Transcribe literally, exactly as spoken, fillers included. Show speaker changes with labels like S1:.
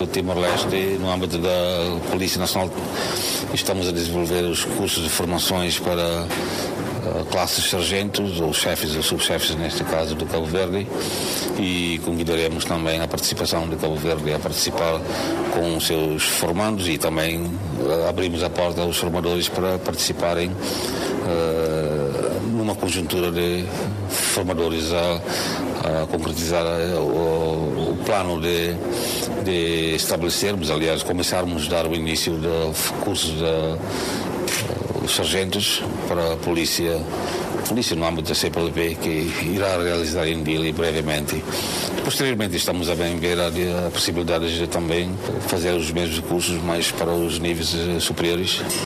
S1: do Timor-Leste, no âmbito da Polícia Nacional, estamos a desenvolver os cursos de formações para classes sargentos, ou chefes ou subchefes, neste caso, do Cabo Verde, e convidaremos também a participação de Cabo Verde a participar com os seus formandos, e também abrimos a porta aos formadores para participarem uh, numa conjuntura de formadores a, a concretizar o, o plano de, de estabelecermos, aliás, começarmos a dar o início de cursos de os sargentos para a polícia, polícia no âmbito da C P L P, que irá realizar em Dili brevemente. Posteriormente estamos a bem ver a, a possibilidade de também fazer os mesmos cursos, mas para os níveis superiores.